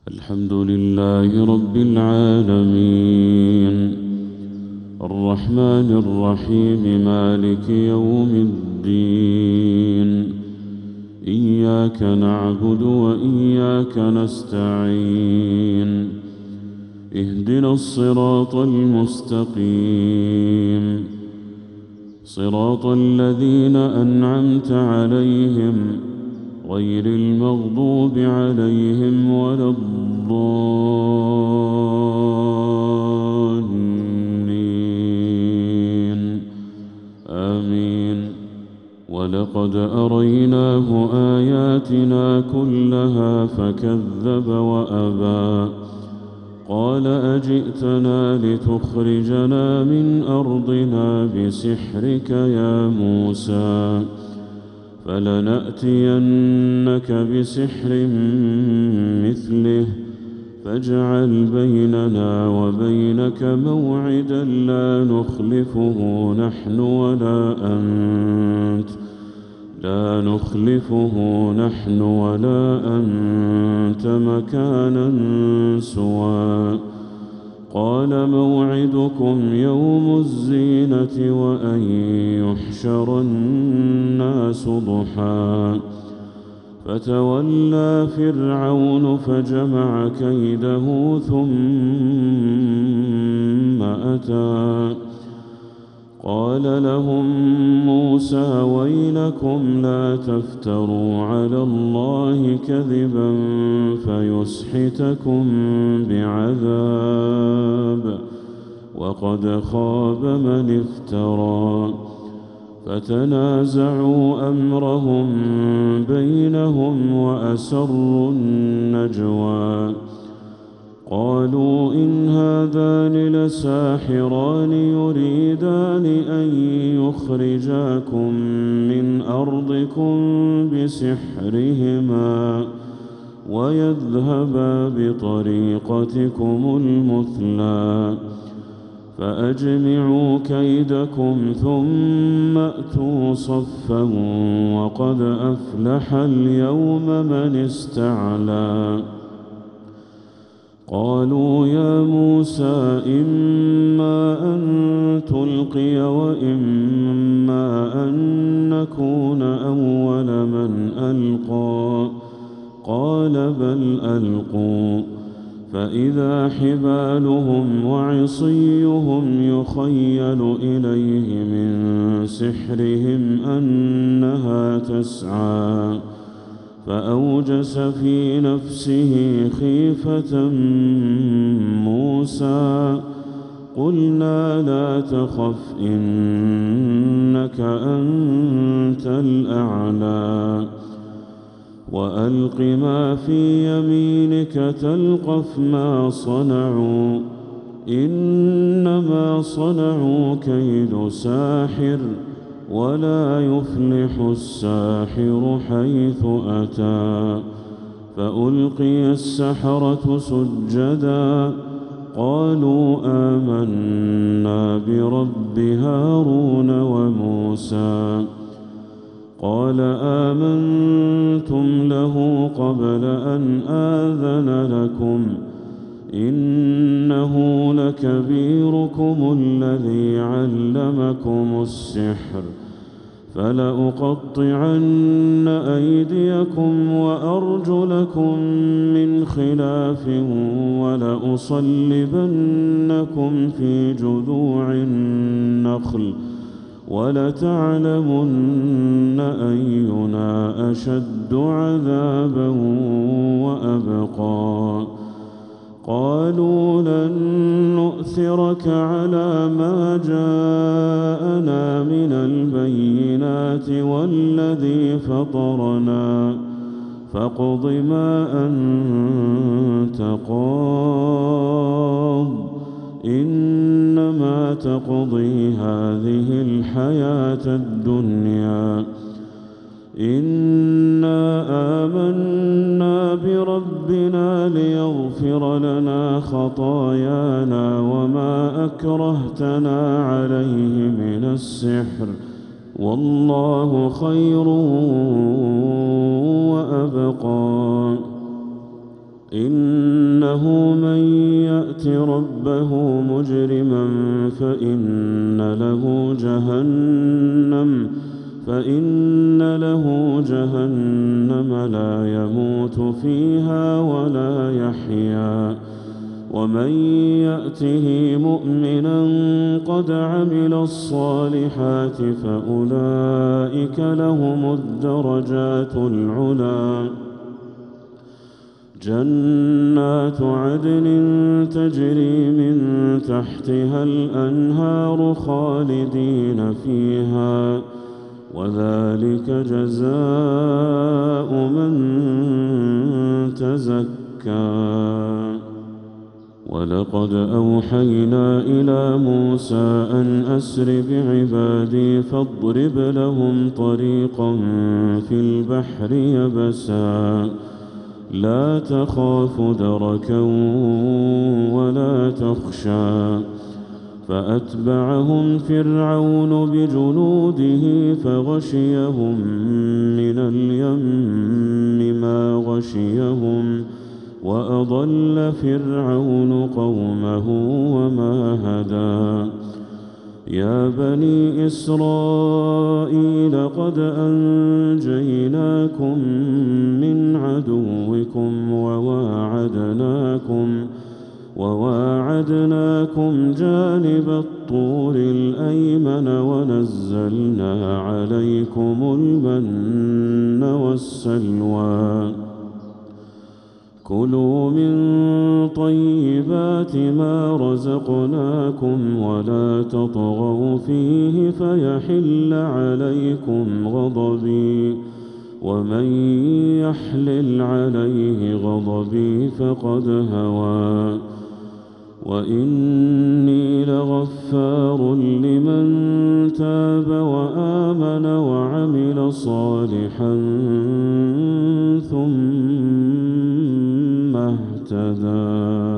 الحمد لله رب العالمين الرحمن الرحيم مالك يوم الدين إياك نعبد وإياك نستعين اهدنا الصراط المستقيم صراط الذين أنعمت عليهم غير المغضوب عليهم ولا الضالين آمين. ولقد أريناه آياتنا كلها فكذب وأبى قال أجئتنا لتخرجنا من أرضنا بسحرك يا موسى فلنأتينك بسحر مثله فاجعل بيننا وبينك موعدا لا نخلفه نحن ولا أنت مكانا سوى قال موعدكم يوم الزينة وأن يحشر الناس ضحى فتولى فرعون فجمع كيده ثم أتى قال لهم موسى ويلكم لا تفتروا على الله كذبا فيسحتكم بعذاب وقد خاب من افترى فتنازعوا أمرهم بينهم وأسروا النجوى قالوا إن هذان لساحران يريدان أن يخرجاكم من أرضكم بسحرهما ويذهبا بطريقتكم المثلى فأجمعوا كيدكم ثم أتوا صفا وقد أفلح اليوم من استعلى قالوا يا موسى إما أن تلقي وإما أن نكون أول من ألقى قال بل ألقوا فإذا حبالهم وعصيهم يخيل إليه من سحرهم أنها تسعى فأوجس في نفسه خيفة موسى قلنا لا تخف إنك أنت الأعلى وألق ما في يمينك تلقف ما صنعوا إنما صنعوا كيد ساحر ولا يفلح الساحر حيث أتى فألقي السحرة سجدا قالوا آمنا برب هارون وموسى قال آمنتم له قبل أن آذن لكم إنه لكبيركم الذي علمكم السحر فلأقطعن أيديكم وأرجلكم من خلاف ولأصلبنكم في جذوع النخل ولتعلمن أينا أشد عذابا وأبقى قالوا لن نؤثرك على ما جاءنا من البينات والذي فطرنا فاقض ما أنت قاض إنما تقضي هذه الحياة الدنيا إنا آمنا بربنا ليغفر لنا خطايانا وما أكرهتنا عليه من السحر والله خير وأبقى إنه من يأت ربه مجرما فإن له جهنم لا يموت فيها ولا يحيا، ومن يأته مؤمنا قد عمل الصالحات فأولئك لهم الدرجات العلى. جنات عدن تجري من تحتها الأنهار خالدين فيها، وذلك جزاء من تزكى. ولقد أوحينا إلى موسى أن أسر بعبادي فاضرب لهم طريقا في البحر يبسا لا تخاف دركا ولا تخشى. فأتبعهم فرعون بجنوده فغشيهم من اليم ما غشيهم، وأضل فرعون قومه وما هدى. يا بني إسرائيل قد أنجيناكم من عدوكم وواعدناكم جانب الطور الأيمن ونزلنا عليكم المن والسلوى. كلوا من طيبات ما رزقناكم ولا تطغوا فيه فيحل عليكم غضبي، ومن يحلل عليه غضبي فقد هوى. وإني لغفار لمن تاب وآمن وعمل صالحا ثم اهتدى.